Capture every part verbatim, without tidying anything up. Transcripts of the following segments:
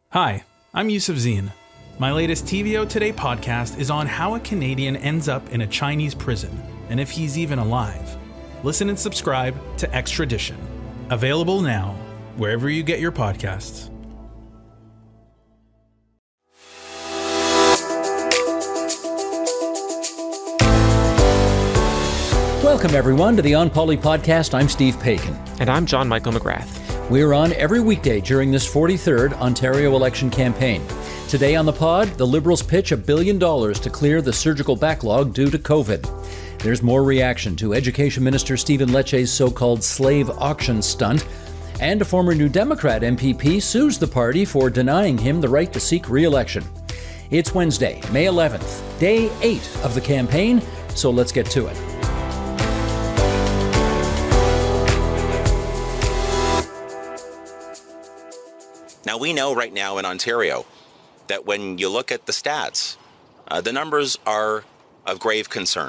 Hi, I'm Yusuf Zine. My latest T V O Today podcast is on how a Canadian ends up in a Chinese prison and if he's even alive. Listen and subscribe to Extradition. Available now, wherever you get your podcasts. Welcome, everyone, to the On Poly podcast. I'm Steve Paikin. And I'm John Michael McGrath. We're on every weekday during this forty-third Ontario election campaign. Today on the pod, the Liberals pitch a billion dollars to clear the surgical backlog due to COVID. There's more reaction to Education Minister Stephen Lecce's so-called slave auction stunt. And a former New Democrat M P P sues the party for denying him the right to seek re-election. It's Wednesday, May eleventh, day eight of the campaign, so let's get to it. Now, we know right now in Ontario that when you look at the stats, uh, the numbers are of grave concern.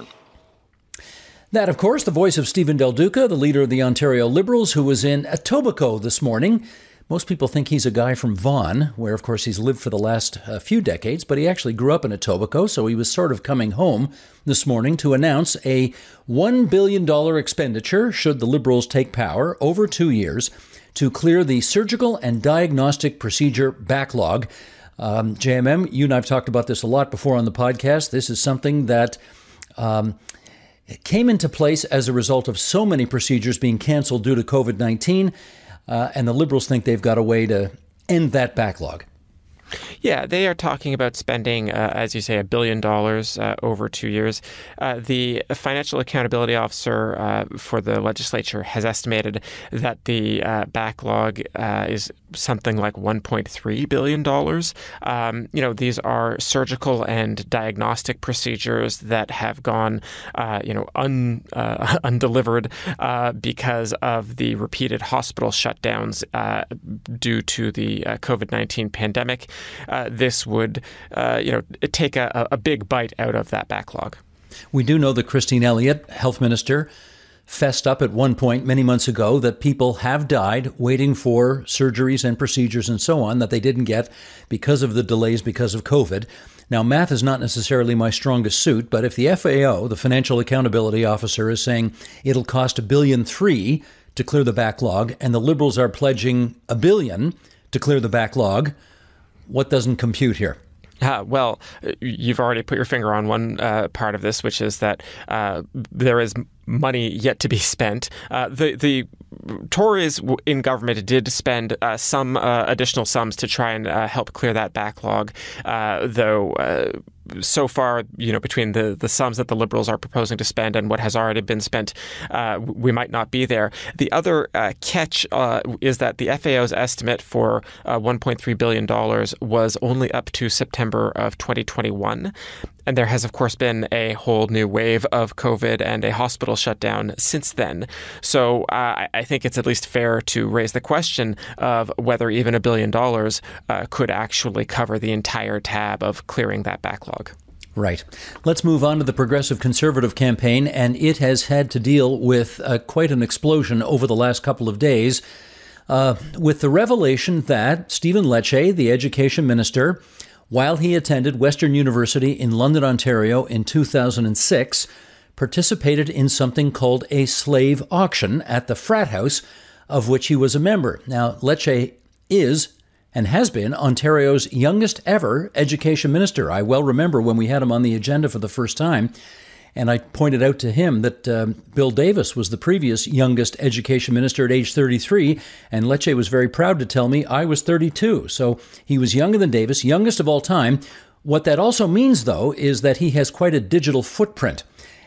That, of course, the voice of Stephen Del Duca, the leader of the Ontario Liberals, who was in Etobicoke this morning. Most people think he's a guy from Vaughan, where, of course, he's lived for the last uh, few decades, but he actually grew up in Etobicoke, so he was sort of coming home this morning to announce a one billion dollars expenditure, should the Liberals take power, over two years, to clear the surgical and diagnostic procedure backlog. Um, J M M, you and I have talked about this a lot before on the podcast. This is something that um, came into place as a result of so many procedures being canceled due to COVID nineteen, uh, and the Liberals think they've got a way to end that backlog. Yeah, they are talking about spending, uh, as you say, a billion dollars uh, over two years. Uh, the Financial Accountability Officer uh, for the legislature has estimated that the uh, backlog uh, is something like one point three billion dollars. Um, you know, these are surgical and diagnostic procedures that have gone, uh, you know, un, uh, undelivered uh, because of the repeated hospital shutdowns uh, due to the uh, COVID nineteen pandemic. Uh, this would, uh, you know, take a, a big bite out of that backlog. We do know that Christine Elliott, health minister, fessed up at one point many months ago that people have died waiting for surgeries and procedures and so on that they didn't get because of the delays because of COVID. Now, math is not necessarily my strongest suit, but if the F A O, the Financial Accountability Officer, is saying it'll cost a billion three to clear the backlog, and the Liberals are pledging a billion to clear the backlog, what doesn't compute here? Uh, well, you've already put your finger on one uh, part of this, which is that uh, there is money yet to be spent. Uh, the the Tories in government did spend uh, some uh, additional sums to try and uh, help clear that backlog, uh, though uh, so far, you know, between the, the sums that the Liberals are proposing to spend and what has already been spent, uh, we might not be there. The other uh, catch uh, is that the F A O's estimate for uh, one point three billion dollars was only up to September of twenty twenty-one. And there has, of course, been a whole new wave of COVID and a hospital shutdown since then. So uh, I think it's at least fair to raise the question of whether even a billion dollars uh, could actually cover the entire tab of clearing that backlog. Right. Let's move on to the Progressive Conservative campaign, and it has had to deal with uh, quite an explosion over the last couple of days uh, with the revelation that Stephen Lecce, the Education Minister, while he attended Western University in London, Ontario in two thousand six, participated in something called a slave auction at the frat house of which he was a member. Now, Lecce is and has been Ontario's youngest ever education minister. I well remember when we had him on the agenda for the first time, and I pointed out to him that uh, Bill Davis was the previous youngest education minister at age thirty-three, and Lecce was very proud to tell me I was thirty-two. So he was younger than Davis, youngest of all time. What that also means, though, is that he has quite a digital footprint.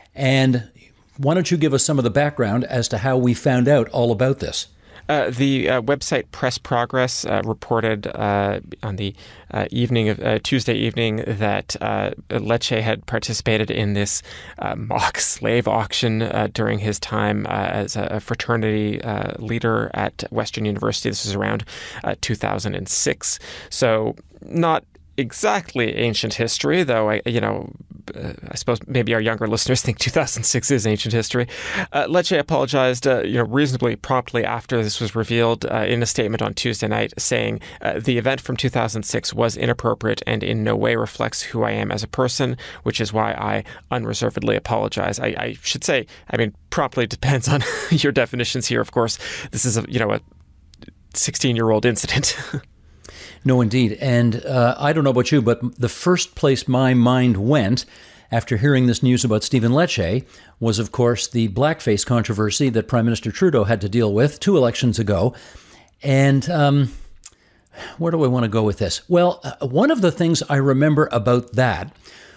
And why don't you give us some of the background as to how we found out all about this? Uh, the uh, website Press Progress uh, reported uh, on the uh, evening of uh, Tuesday evening that uh, Lecce had participated in this uh, mock slave auction uh, during his time uh, as a fraternity uh, leader at Western University. This was around uh, two thousand six. So not exactly ancient history, though, I, you know, uh, I suppose maybe our younger listeners think two thousand six is ancient history. Uh, Lecce apologized, uh, you know, reasonably promptly after this was revealed uh, in a statement on Tuesday night, saying uh, the event from two thousand six was inappropriate and in no way reflects who I am as a person, which is why I unreservedly apologize. I, I should say, I mean, promptly depends on your definitions here. Of course, this is a, you know, a sixteen-year-old incident. No, indeed. And uh, I don't know about you, but the first place my mind went after hearing this news about Stephen Lecce was, of course, the blackface controversy that Prime Minister Trudeau had to deal with two elections ago. And um, where do I want to go with this? Well, uh, one of the things I remember about that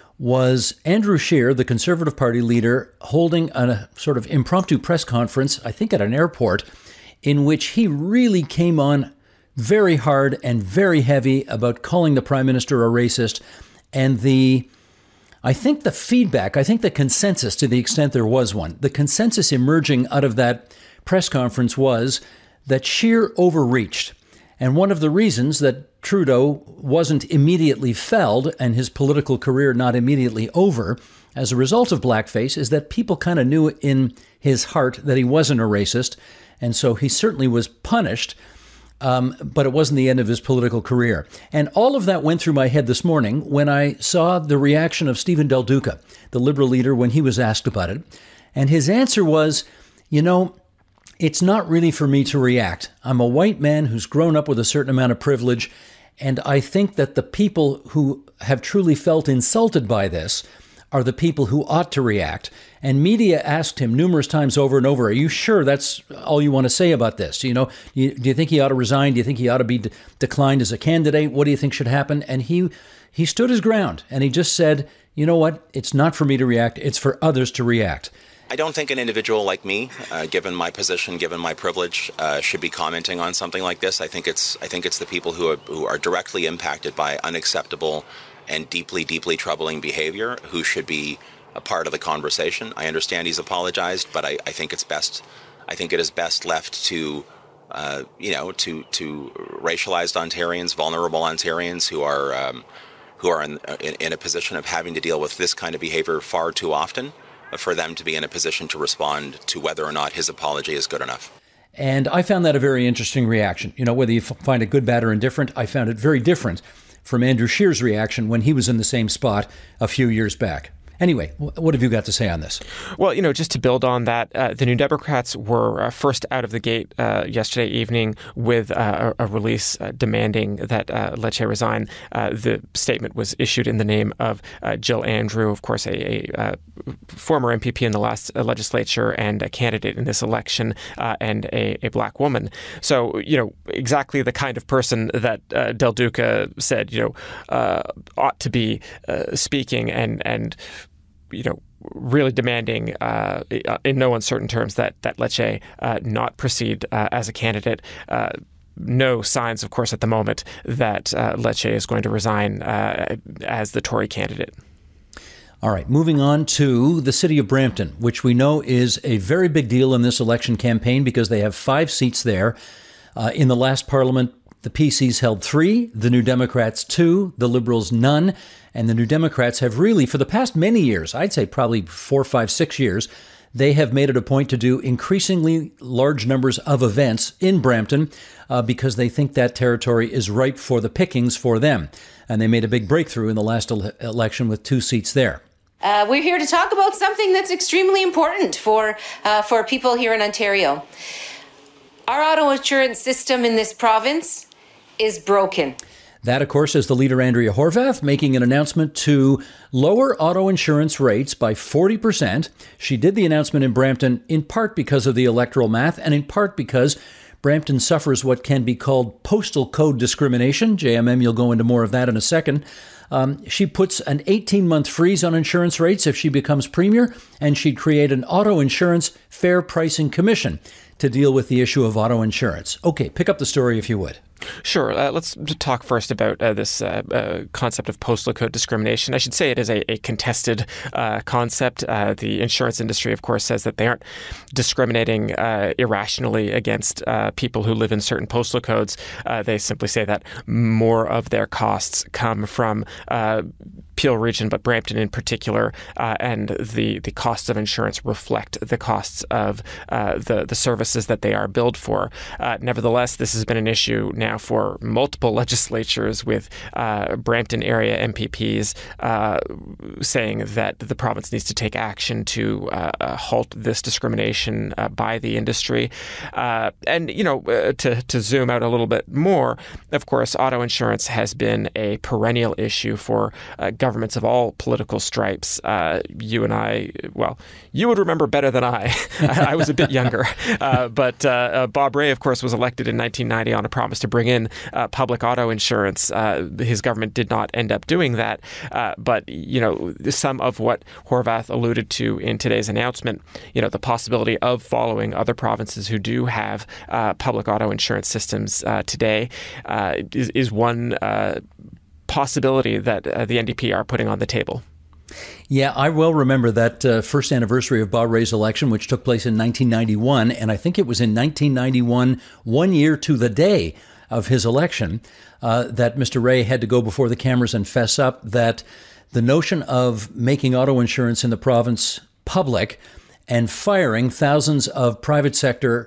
was Andrew Scheer, the Conservative Party leader, holding a sort of impromptu press conference, I think at an airport, in which he really came on very hard and very heavy about calling the Prime Minister a racist. And the, I think the feedback, I think the consensus, to the extent there was one, the consensus emerging out of that press conference was that Scheer overreached. And one of the reasons that Trudeau wasn't immediately felled and his political career not immediately over as a result of blackface is that people kind of knew in his heart that he wasn't a racist. And so he certainly was punished. Um, but it wasn't the end of his political career. And all of that went through my head this morning when I saw the reaction of Stephen Del Duca, the Liberal leader, when he was asked about it. And his answer was, you know, it's not really for me to react. I'm a white man who's grown up with a certain amount of privilege. And I think that the people who have truly felt insulted by this are the people who ought to react. And media asked him numerous times over and over, are you sure that's all you want to say about this? You know, do you, do you think he ought to resign? Do you think he ought to be de- declined as a candidate? What do you think should happen? And he he stood his ground and he just said, you know what? It's not for me to react. It's for others to react. I don't think an individual like me, uh, given my position, given my privilege, uh, should be commenting on something like this. I think it's I think it's the people who are, who are directly impacted by unacceptable and deeply, deeply troubling behavior who should be a part of the conversation. I understand he's apologized, but I, I think it's best. I think it is best left to, uh, you know, to to racialized Ontarians, vulnerable Ontarians who are um, who are in, in in a position of having to deal with this kind of behavior far too often, for them to be in a position to respond to whether or not his apology is good enough. And I found that a very interesting reaction. You know, whether you find it good, bad, or indifferent, I found it very different from Andrew Scheer's reaction when he was in the same spot a few years back. Anyway, what have you got to say on this? Well, you know, just to build on that, uh, the New Democrats were uh, first out of the gate uh, yesterday evening with uh, a, a release uh, demanding that uh, Lecce resign. Uh, the statement was issued in the name of uh, Jill Andrew, of course, a, a uh, former M P P in the last uh, legislature and a candidate in this election, uh, and a, a black woman. So, you know, exactly the kind of person that uh, Del Duca said, you know, uh, ought to be uh, speaking and and. you know, really demanding uh, in no uncertain terms that, that Lecce uh, not proceed uh, as a candidate. Uh, no signs, of course, at the moment that uh, Lecce is going to resign uh, as the Tory candidate. All right, moving on to the city of Brampton, which we know is a very big deal in this election campaign because they have five seats there. Uh, in the last parliament, the P Cs held three, the New Democrats two, the Liberals none, and the New Democrats have really, for the past many years, I'd say probably four, five, six years, they have made it a point to do increasingly large numbers of events in Brampton uh, because they think that territory is ripe for the pickings for them. And they made a big breakthrough in the last ele- election with two seats there. Uh, we're here to talk about something that's extremely important for uh, for people here in Ontario. Our auto insurance system in this province is broken. That, of course, is the leader, Andrea Horwath, making an announcement to lower auto insurance rates by forty percent. She did the announcement in Brampton in part because of the electoral math and in part because Brampton suffers what can be called postal code discrimination. J M M, you'll go into more of that in a second. Um, she puts an eighteen-month freeze on insurance rates if she becomes premier, and she'd create an auto insurance fair pricing commission to deal with the issue of auto insurance. Okay, pick up the story if you would. Sure. Uh, let's talk first about uh, this uh, uh, concept of postal code discrimination. I should say it is a, a contested uh, concept. Uh, the insurance industry, of course, says that they aren't discriminating uh, irrationally against uh, people who live in certain postal codes. Uh, they simply say that more of their costs come from uh, Peel region, but Brampton in particular, uh, and the, the costs of insurance reflect the costs of uh, the, the services that they are billed for. Uh, nevertheless, this has been an issue now for multiple legislatures, with uh, Brampton area M P Ps uh, saying that the province needs to take action to uh, halt this discrimination uh, by the industry. Uh, and, you know, uh, to, to zoom out a little bit more, of course, auto insurance has been a perennial issue for uh, governments of all political stripes. Uh, you and I, well, you would remember better than I. I was a bit younger. Uh, but uh, uh, Bob Rae, of course, was elected in nineteen ninety on a promise to bring in uh, public auto insurance. Uh, his government did not end up doing that. Uh, but, you know, some of what Horwath alluded to in today's announcement, you know, the possibility of following other provinces who do have uh, public auto insurance systems uh, today uh, is, is one uh, possibility that uh, the N D P are putting on the table. Yeah, I well remember that uh, first anniversary of Bob Rae's election, which took place in nineteen ninety-one. And I think it was in nineteen ninety-one, one year to the day of his election, uh, that Mister Rae had to go before the cameras and fess up that the notion of making auto insurance in the province public and firing thousands of private sector,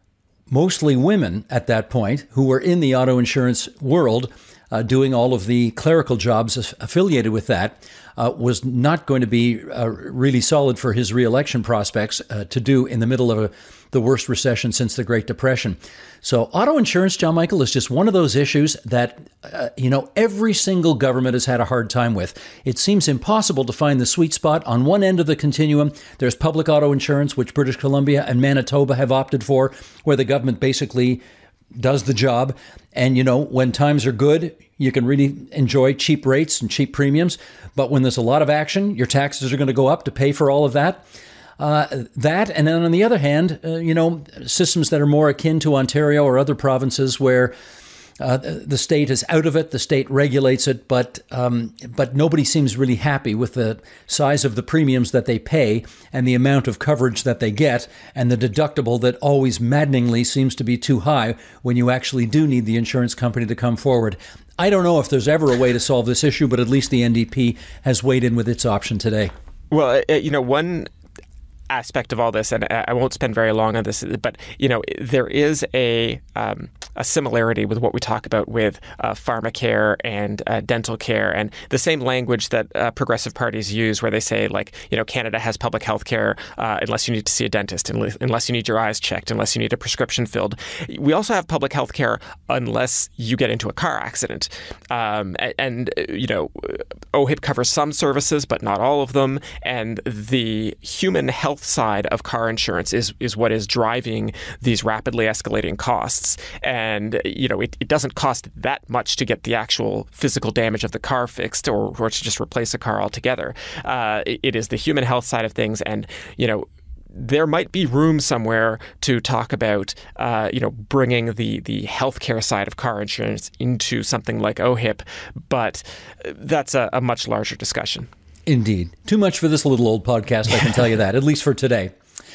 mostly women at that point, who were in the auto insurance world, Uh, doing all of the clerical jobs affiliated with that, uh, was not going to be uh, really solid for his reelection prospects uh, to do in the middle of a, the worst recession since the Great Depression. So auto insurance, John Michael, is just one of those issues that, uh, you know, every single government has had a hard time with. It seems impossible to find the sweet spot. On one end of the continuum, there's public auto insurance, which British Columbia and Manitoba have opted for, where the government basically does the job. And, you know, when times are good, you can really enjoy cheap rates and cheap premiums. But when there's a lot of action, your taxes are going to go up to pay for all of that. Uh, that, and then on the other hand, uh, you know, systems that are more akin to Ontario or other provinces where uh, the state is out of it, the state regulates it, but um, but nobody seems really happy with the size of the premiums that they pay and the amount of coverage that they get and the deductible that always maddeningly seems to be too high when you actually do need the insurance company to come forward. I don't know if there's ever a way to solve this issue, but at least the N D P has weighed in with its option today. Well, you know, one aspect of all this, and I won't spend very long on this, but, you know, there is a um, a similarity with what we talk about with uh, pharmacare and uh, dental care, and the same language that uh, progressive parties use, where they say, like, you know, Canada has public health care uh, unless you need to see a dentist, unless you need your eyes checked, unless you need a prescription filled. We also have public health care unless you get into a car accident. Um, and, and, you know, O H I P covers some services, but not all of them. And the human health side of car insurance is, is what is driving these rapidly escalating costs. And, you know, it, it doesn't cost that much to get the actual physical damage of the car fixed or, or to just replace a car altogether. Uh, it, it is the human health side of things. And, you know, there might be room somewhere to talk about, uh, you know, bringing the, the healthcare side of car insurance into something like O H I P, but that's a, a much larger discussion. Indeed. Too much for this little old podcast, I can tell you that, at least for today.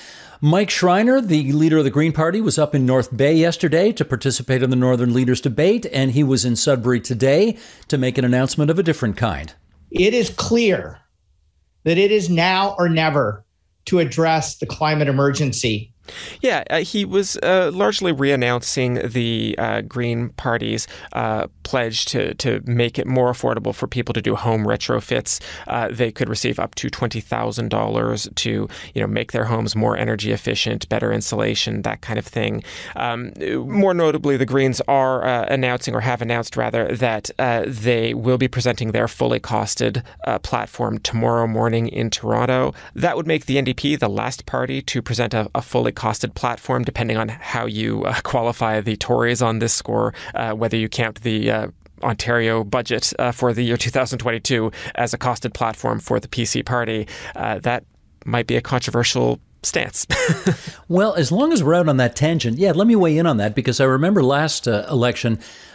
Mike Schreiner, the leader of the Green Party, was up in North Bay yesterday to participate in the Northern Leaders Debate, and he was in Sudbury today to make an announcement of a different kind. It is clear that it is now or never to address the climate emergency. Yeah, uh, he was uh, largely re-announcing the uh, Green Party's uh, pledge to to make it more affordable for people to do home retrofits. Uh, they could receive up to twenty thousand dollars to, you know, make their homes more energy efficient, better insulation, that kind of thing. Um, more notably, the Greens are uh, announcing, or have announced rather, that uh, they will be presenting their fully costed uh, platform tomorrow morning in Toronto. That would make the N D P the last party to present a, a fully costed platform, depending on how you uh, qualify the Tories on this score, uh, whether you count the uh, Ontario budget uh, for the year two thousand twenty-two as a costed platform for the P C party. Uh, that might be a controversial stance. Well, as long as we're out on that tangent, yeah, let me weigh in on that, because I remember last uh, election,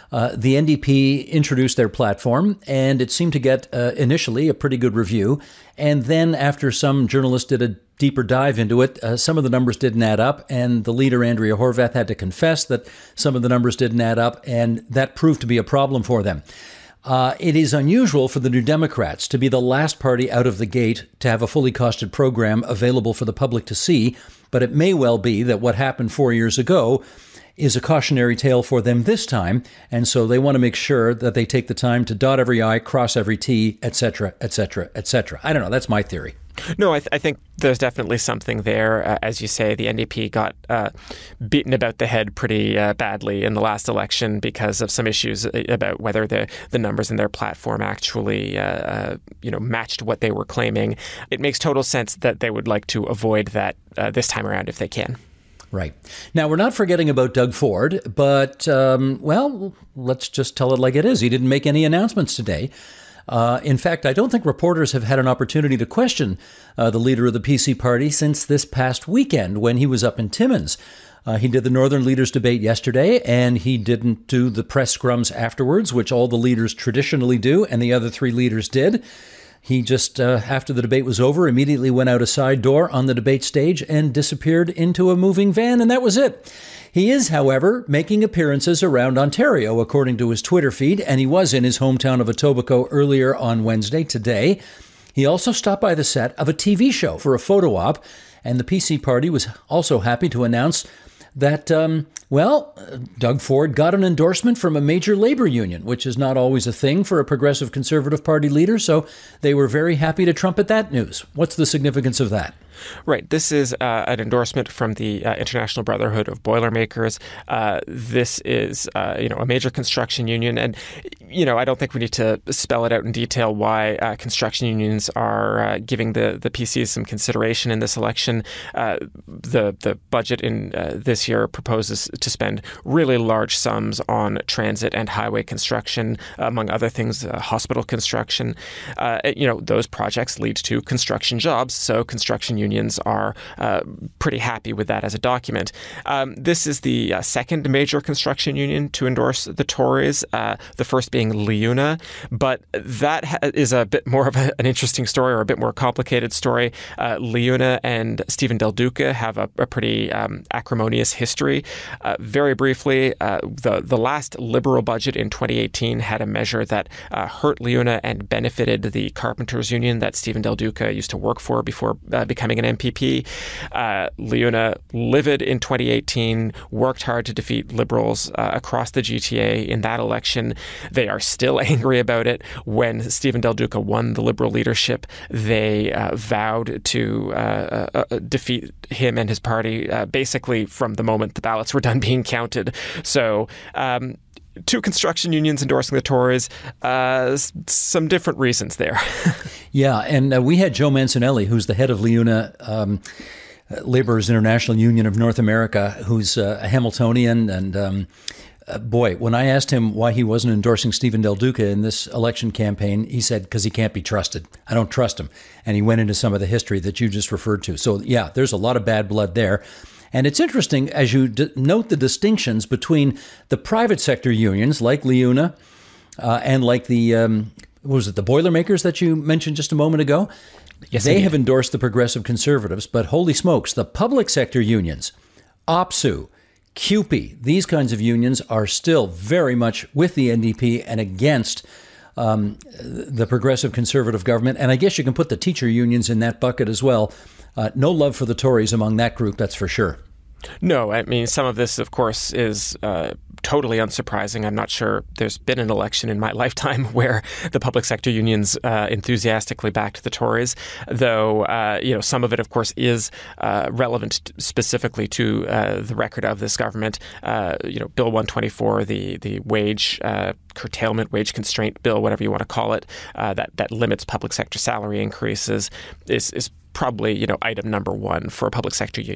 Uh, the N D P introduced their platform, and it seemed to get uh, initially a pretty good review. And then after some journalists did a deeper dive into it, uh, some of the numbers didn't add up, and the leader, Andrea Horwath, had to confess that some of the numbers didn't add up, and that proved to be a problem for them. Uh, it is unusual for the New Democrats to be the last party out of the gate to have a fully costed program available for the public to see, but it may well be that what happened four years ago is a cautionary tale for them this time, and so they want to make sure that they take the time to dot every I, cross every T, et cetera, et cetera, et cetera. I don't know. That's my theory. No, I, th- I think there's definitely something there. Uh, as you say, the N D P got uh, beaten about the head pretty uh, badly in the last election because of some issues about whether the, the numbers in their platform actually uh, uh, you know, matched what they were claiming. It makes total sense that they would like to avoid that uh, this time around if they can. Right. Now, we're not forgetting about Doug Ford, but, um, well, let's just tell it like it is. He didn't make any announcements today. Uh, in fact, I don't think reporters have had an opportunity to question uh, the leader of the P C party since this past weekend when he was up in Timmins. Uh, he did the Northern Leaders debate yesterday, and he didn't do the press scrums afterwards, which all the leaders traditionally do, and the other three leaders did. He just, uh, after the debate was over, immediately went out a side door on the debate stage and disappeared into a moving van, and that was it. He is, however, making appearances around Ontario, according to his Twitter feed, and he was in his hometown of Etobicoke earlier on Wednesday, today. He also stopped by the set of a T V show for a photo op, and the P C party was also happy to announce that, um, well, Doug Ford got an endorsement from a major labor union, which is not always a thing for a progressive Conservative Party leader, so they were very happy to trumpet that news. What's the significance of that? Right. This is uh, an endorsement from the uh, International Brotherhood of Boilermakers. Uh, this is, uh, you know, a major construction union. And, you know, I don't think we need to spell it out in detail why uh, construction unions are uh, giving the, the P Cs some consideration in this election. Uh, the, the budget in uh, this year proposes to spend really large sums on transit and highway construction, among other things, uh, hospital construction. Uh, you know, those projects lead to construction jobs. So construction unions Unions are uh, pretty happy with that as a document. Um, this is the uh, second major construction union to endorse the Tories, uh, the first being LiUNA, but that ha- is a bit more of a, an interesting story or a bit more complicated story. Uh, LiUNA and Stephen Del Duca have a, a pretty um, acrimonious history. Uh, very briefly, uh, the, the last Liberal budget in twenty eighteen had a measure that uh, hurt LiUNA and benefited the Carpenters Union that Stephen Del Duca used to work for before uh, becoming an M P P. Uh, LiUNA, livid in twenty eighteen, worked hard to defeat Liberals uh, across the G T A in that election. They are still angry about it. When Stephen Del Duca won the Liberal leadership, they uh, vowed to uh, uh, defeat him and his party uh, basically from the moment the ballots were done being counted. So, um, two construction unions endorsing the Tories, uh, some different reasons there. Yeah, and uh, we had Joe Mancinelli, who's the head of LiUNA, um, Laborers International Union of North America, who's uh, a Hamiltonian. And um, uh, boy, when I asked him why he wasn't endorsing Stephen Del Duca in this election campaign, he said, because he can't be trusted. I don't trust him. And he went into some of the history that you just referred to. So, yeah, there's a lot of bad blood there. And it's interesting as you d- note the distinctions between the private sector unions like LiUNA uh, and like the, um, what was it, the Boilermakers that you mentioned just a moment ago? Yes, they indeed. have endorsed the Progressive Conservatives, but holy smokes, the public sector unions, OPSEU, CUPE, these kinds of unions are still very much with the N D P and against um, the Progressive Conservative government. And I guess you can put the teacher unions in that bucket as well. Uh, no love for the Tories among that group, that's for sure. No, I mean, some of this, of course, is uh, totally unsurprising. I'm not sure there's been an election in my lifetime where the public sector unions uh, enthusiastically backed the Tories, though, uh, you know, some of it, of course, is uh, relevant specifically to uh, the record of this government. Uh, you know, Bill one twenty-four, the, the wage uh, curtailment, wage constraint bill, whatever you want to call it, uh, that, that limits public sector salary increases is, is probably, you know, item number one for public sector unions.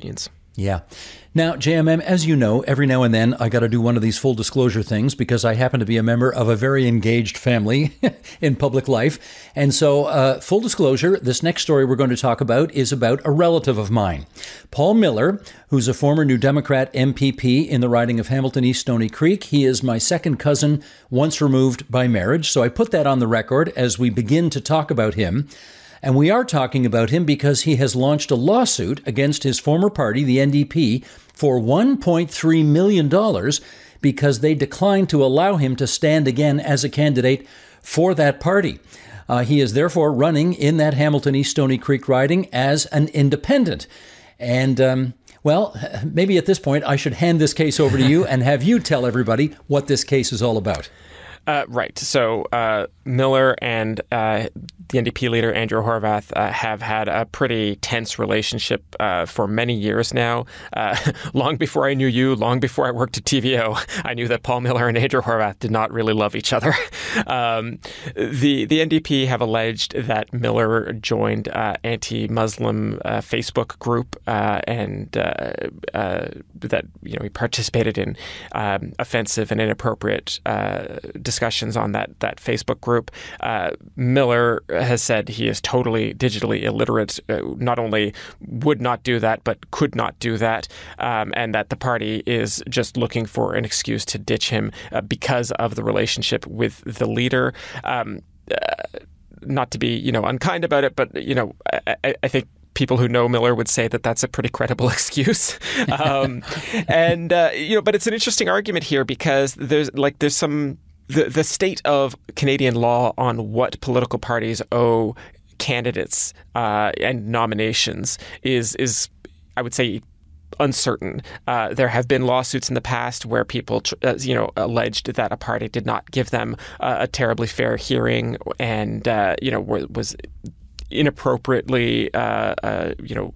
Yeah. Now, J M M, as you know, every now and then I got to do one of these full disclosure things because I happen to be a member of a very engaged family in public life. And so, uh, full disclosure, this next story we're going to talk about is about a relative of mine, Paul Miller, who's a former New Democrat M P P in the riding of Hamilton East Stony Creek. He is my second cousin, once removed by marriage. So I put that on the record as we begin to talk about him. And we are talking about him because he has launched a lawsuit against his former party, the N D P, for one point three million dollars because they declined to allow him to stand again as a candidate for that party. Uh, he is therefore running in that Hamilton East Stony Creek riding as an independent. And, um, well, maybe at this point I should hand this case over to you and have you tell everybody what this case is all about. Uh, right. So uh, Miller and uh, the N D P leader, Andrea Horwath, uh, have had a pretty tense relationship uh, for many years now. Uh, long before I knew you, long before I worked at T V O, I knew that Paul Miller and Andrea Horwath did not really love each other. um, the, the N D P have alleged that Miller joined uh, anti-Muslim uh, Facebook group uh, and uh, uh, that you know he participated in um, offensive and inappropriate uh, discussions on that that Facebook group. Uh, Miller has said he is totally digitally illiterate, uh, not only would not do that, but could not do that, um, and that the party is just looking for an excuse to ditch him uh, because of the relationship with the leader. Um, uh, not to be, you know, unkind about it, but, you know, I, I think people who know Miller would say that that's a pretty credible excuse. Um, and, uh, you know, but it's an interesting argument here because there's like there's some The, the state of Canadian law on what political parties owe candidates uh, and nominations is, is, I would say, uncertain. Uh, there have been lawsuits in the past where people, uh, you know, alleged that a party did not give them uh, a terribly fair hearing and, uh, you know, was inappropriately, uh, uh, you know,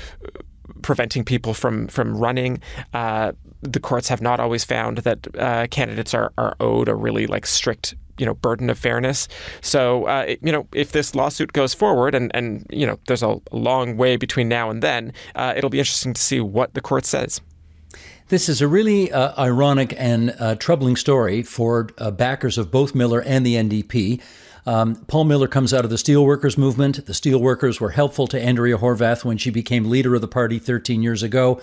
preventing people from from running. Uh, the courts have not always found that uh, candidates are, are owed a really like strict, you know, burden of fairness. So, uh, it, you know, if this lawsuit goes forward and, and you know, there's a long way between now and then, uh, it'll be interesting to see what the court says. This is a really uh, ironic and uh, troubling story for uh, backers of both Miller and the N D P. Um, Paul Miller comes out of the Steelworkers movement. The Steelworkers were helpful to Andrea Horwath when she became leader of the party thirteen years ago.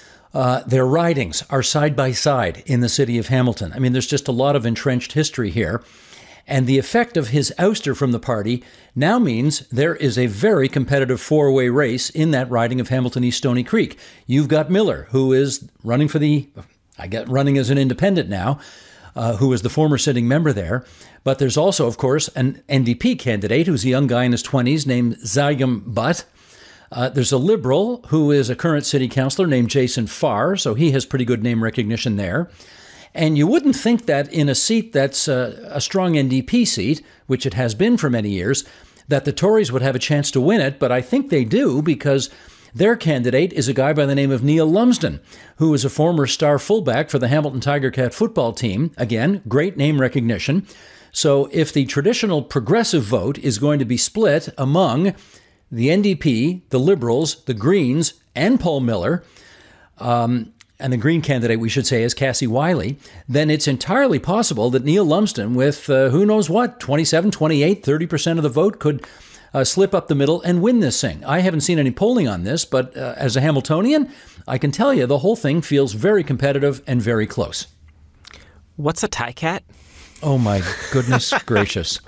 Uh, their ridings are side by side in the city of Hamilton. I mean, there's just a lot of entrenched history here. And the effect of his ouster from the party now means there is a very competitive four-way race in that riding of Hamilton East Stony Creek. You've got Miller, who is running for the, I get running as an independent now, uh, who is the former sitting member there. But there's also, of course, an N D P candidate who's a young guy in his twenties named Zayam Butt. Uh, there's a Liberal who is a current city councillor named Jason Farr, so he has pretty good name recognition there. And you wouldn't think that in a seat that's a, a strong N D P seat, which it has been for many years, that the Tories would have a chance to win it, but I think they do because their candidate is a guy by the name of Neil Lumsden, who is a former star fullback for the Hamilton Tiger Cat football team. Again, great name recognition. So if the traditional progressive vote is going to be split among the N D P, the Liberals, the Greens, and Paul Miller, um, and the Green candidate, we should say, is Cassie Wiley, then it's entirely possible that Neil Lumsden, with uh, who knows what, twenty-seven, twenty-eight, thirty percent of the vote, could uh, slip up the middle and win this thing. I haven't seen any polling on this, but uh, as a Hamiltonian, I can tell you the whole thing feels very competitive and very close. What's a tie cat? Oh, my goodness gracious.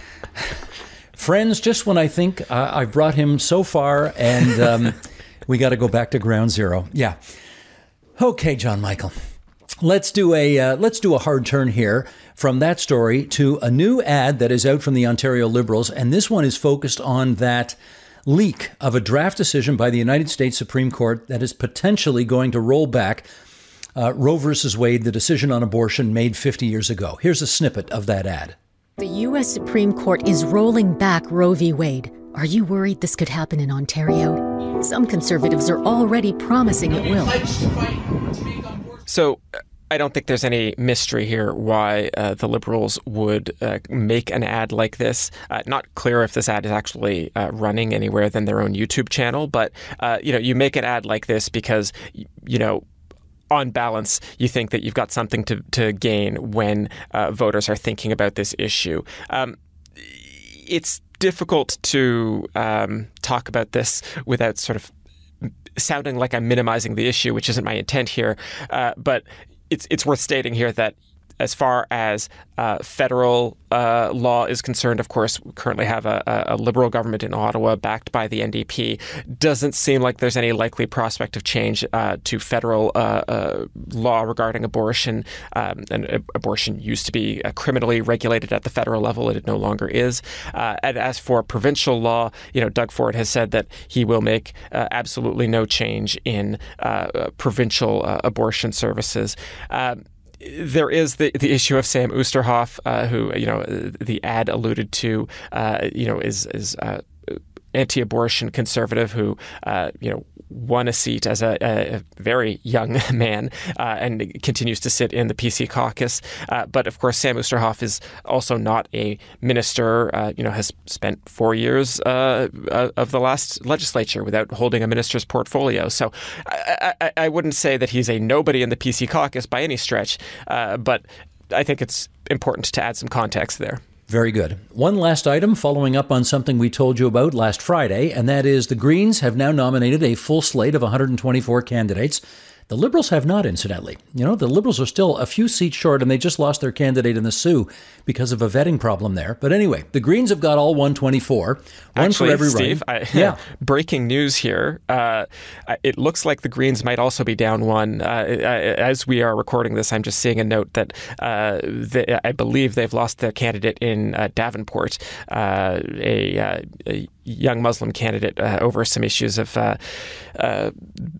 Friends, just when I think uh, I've brought him so far and um, we got to go back to ground zero. Yeah. Okay, John Michael. Let's do a uh, let's do a hard turn here from that story to a new ad that is out from the Ontario Liberals, and this one is focused on that leak of a draft decision by the United States Supreme Court that is potentially going to roll back uh, Roe versus Wade, the decision on abortion made fifty years ago. Here's a snippet of that ad. The U S Supreme Court is rolling back Roe v. Wade. Are you worried this could happen in Ontario? Some conservatives are already promising it will. So I don't think there's any mystery here why uh, the Liberals would uh, make an ad like this. Uh, not clear if this ad is actually uh, running anywhere than their own YouTube channel, but uh, you know, you make an ad like this because, you know, on balance, you think that you've got something to, to gain when uh, voters are thinking about this issue. Um, it's difficult to um, talk about this without sort of sounding like I'm minimizing the issue, which isn't my intent here. Uh, but It's it's worth stating here that as far as uh, federal uh, law is concerned, of course, we currently have a, a Liberal government in Ottawa backed by the N D P. Doesn't seem like there's any likely prospect of change uh, to federal uh, uh, law regarding abortion. Um, and uh, abortion used to be uh, criminally regulated at the federal level, and it no longer is. Uh, and as for provincial law, you know, Doug Ford has said that he will make uh, absolutely no change in uh, provincial uh, abortion services. Um, There is the the issue of Sam Oosterhoff, uh, who, you know, the ad alluded to, uh, you know, is is uh, anti-abortion conservative who, uh, you know, won a seat as a, a very young man uh, and continues to sit in the P C caucus. Uh, but of course, Sam Oosterhoff is also not a minister. Uh, you know, has spent four years uh, of the last legislature without holding a minister's portfolio. So I, I, I wouldn't say that he's a nobody in the P C caucus by any stretch. Uh, but I think it's important to add some context there. Very good. One last item following up on something we told you about last Friday, and that is the Greens have now nominated a full slate of one hundred twenty-four candidates. The Liberals have not, incidentally. You know, the Liberals are still a few seats short, and they just lost their candidate in the Sioux because of a vetting problem there. But anyway, the Greens have got all one hundred twenty-four. One Actually, for every Steve, running. I, yeah. Breaking news here. Uh, it looks like the Greens might also be down one. Uh, as we are recording this, I'm just seeing a note that uh, they, I believe they've lost their candidate in uh, Davenport, uh, a, uh, a young Muslim candidate, uh, over some issues of uh, uh,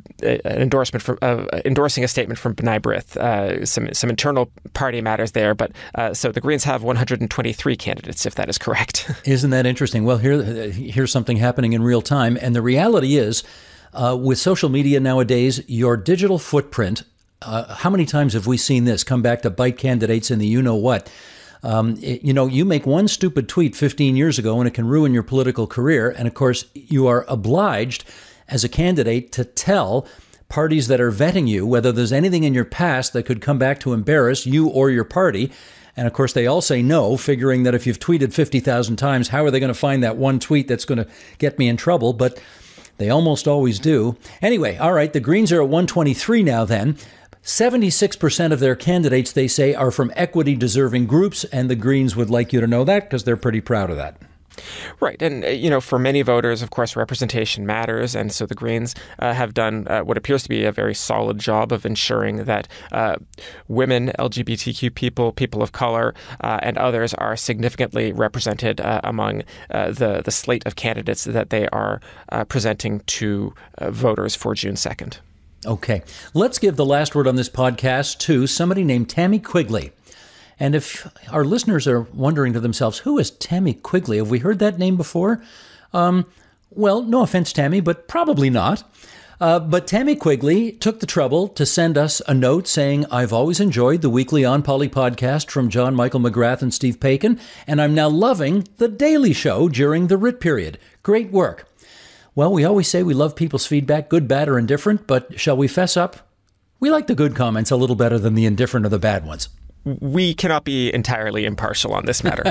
an endorsement from uh, endorsing a statement from B'nai B'rith. Uh, some some internal party matters there, but uh, so the Greens have one hundred twenty-three candidates, if that is correct. Isn't that interesting? Well, here here's something happening in real time, and the reality is, uh, with social media nowadays, your digital footprint. Uh, how many times have we seen this come back to bite candidates in the you know what? Um, it, you know, you make one stupid tweet fifteen years ago and it can ruin your political career. And of course, you are obliged as a candidate to tell parties that are vetting you whether there's anything in your past that could come back to embarrass you or your party. And of course, they all say no, figuring that if you've tweeted fifty thousand times, how are they going to find that one tweet that's going to get me in trouble? But they almost always do. Anyway, all right, the Greens are at one twenty-three now then. seventy-six percent of their candidates, they say, are from equity-deserving groups, and the Greens would like you to know that because they're pretty proud of that. Right. And, uh, you know, for many voters, of course, representation matters. And so the Greens uh, have done uh, what appears to be a very solid job of ensuring that uh, women, L G B T Q people, people of color, uh, and others are significantly represented uh, among uh, the, the slate of candidates that they are uh, presenting to uh, voters for June second. Okay, let's give the last word on this podcast to somebody named Tammy Quigley. And if our listeners are wondering to themselves, who is Tammy Quigley? Have we heard that name before? Um, well, no offense, Tammy, but probably not. Uh, but Tammy Quigley took the trouble to send us a note saying, I've always enjoyed the weekly On Poly podcast from John Michael McGrath and Steve Paikin, and I'm now loving The Daily Show during the writ period. Great work. Well, we always say we love people's feedback, good, bad, or indifferent, but shall we fess up? We like the good comments a little better than the indifferent or the bad ones. We cannot be entirely impartial on this matter.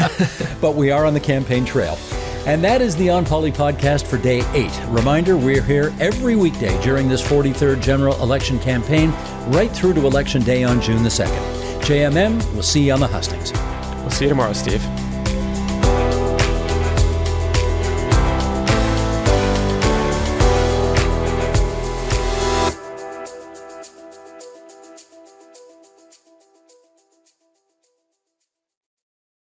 But we are on the campaign trail. And that is the On Poly podcast for day eight. Reminder, we're here every weekday during this forty-third general election campaign, right through to Election Day on June the second. J M M, we'll see you on the hustings. We'll see you tomorrow, Steve.